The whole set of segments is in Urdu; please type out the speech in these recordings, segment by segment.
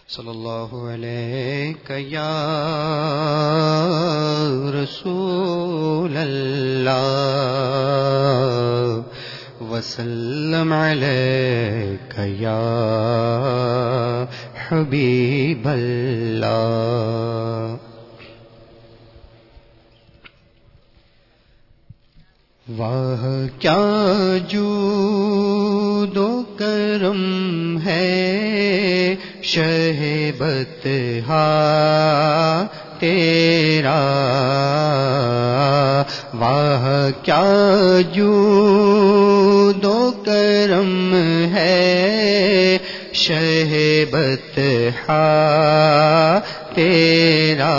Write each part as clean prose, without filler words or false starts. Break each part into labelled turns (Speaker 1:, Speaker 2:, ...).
Speaker 1: صلی اللہ علیہ یا رسول اللہ وسلم علیک یا حبیب اللہ۔ واہ کیا جود و کرم ہے شہ بطحا تیرا، واہ کیا جود و کرم ہے شہ بطحا تیرا،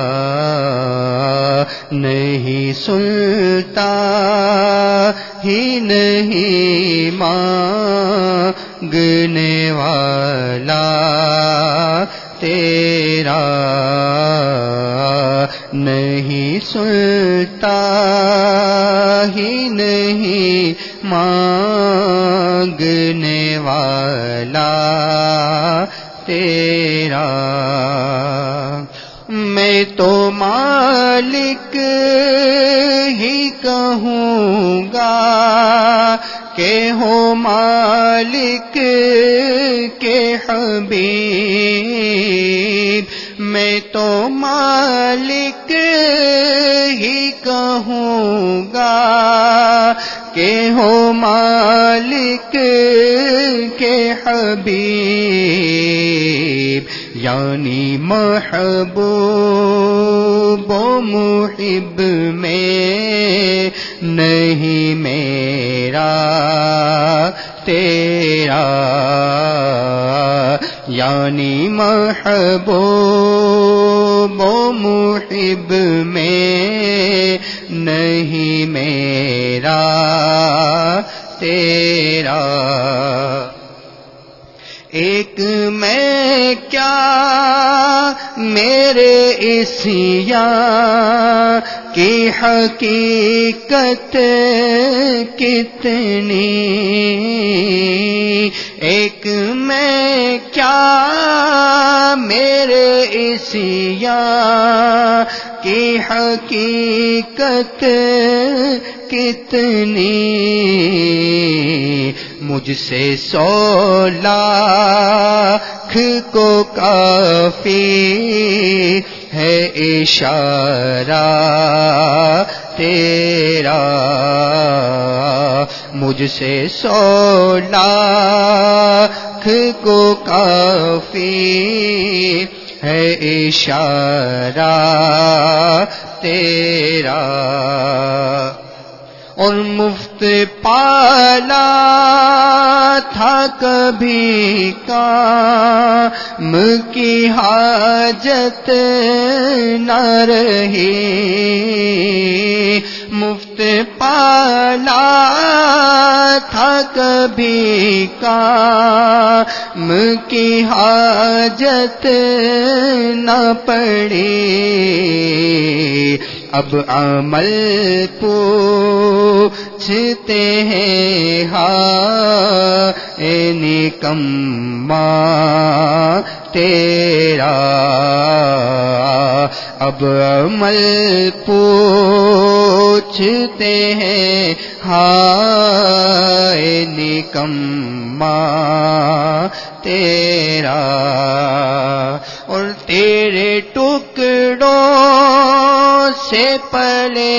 Speaker 1: نہیں سنتا ہی نہیں مانگنے والا تیرا، نہیں سنتا ہی نہیں مانگنے والا تیرا، میں تو مالک ہی کہوں گا کہ ہو مالک کے حبیب، میں تو مالک ہی کہوں گا کہ ہو مالک کے حبیب، یعنی محبوب و محب میں نہیں میرا تیرا، یعنی محبوب و محب میں نہیں میرا تیرا، ایک میں کیا میرے عصیاں کی حقیقت کتنی، ایک میں کیا میرے عصیاں کی حقیقت کتنی، مجھ سے 100 لاکھ کو کافی ہے اشارہ تیرا، مجھ سے 100 لاکھ کو کافی ہے اشارہ تیرا، اور مفت پالا تھا کبھی کام کی حاجت نہ رہی، مفت پالا تھا کبھی کام کی حاجت نہ پڑی، اب عمل پوچھتے ہیں ہاں نکما تیرا، اب عمل پوچھتے ہیں ہاں نکما تیرا، اور تیرے ٹکڑوں سے پلے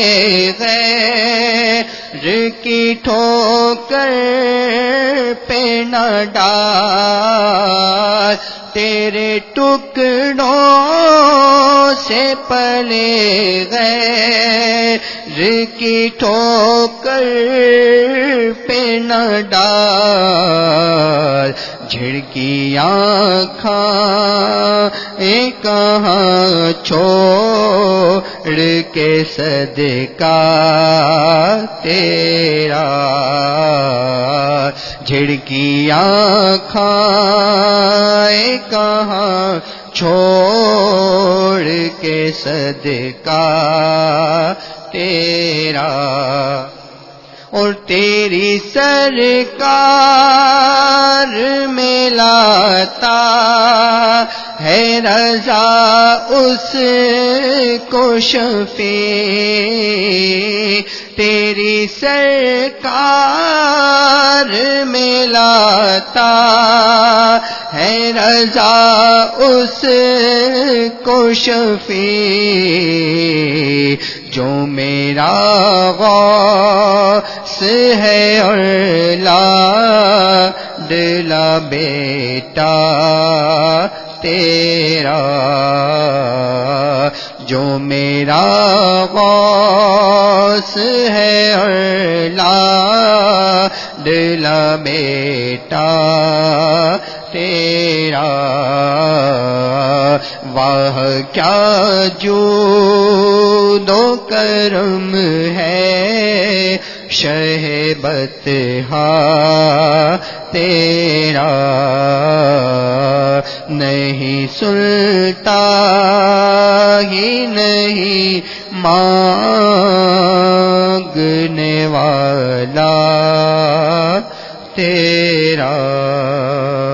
Speaker 1: غیر کی ٹھوکر پہ نہ ڈال، تیرے ٹکڑوں سے پلے غیر کی ٹھوکر پہ نہ ڈال، جھڑکی آنکھیں کہاں چھوڑ کے صدقہ تیرا، جھڑکی آنکھیں کہاں چھوڑ کے صدقہ تیرا، اور تیری سرکار میں لاتا ہے رضا اس کو شفیع، تیری سرکار میں لاتا ہے رضا اس کو شفیع، جو میرا غوث ہے اور لاڈلا بیٹا تیرا، جو میرا غوث ہے اور لاڈلا بیٹا تیرا، واہ کیا جود و کرم ہے شہ بطحا تیرا، نہیں سلتا ہی نہیں مانگنے والا تیرا۔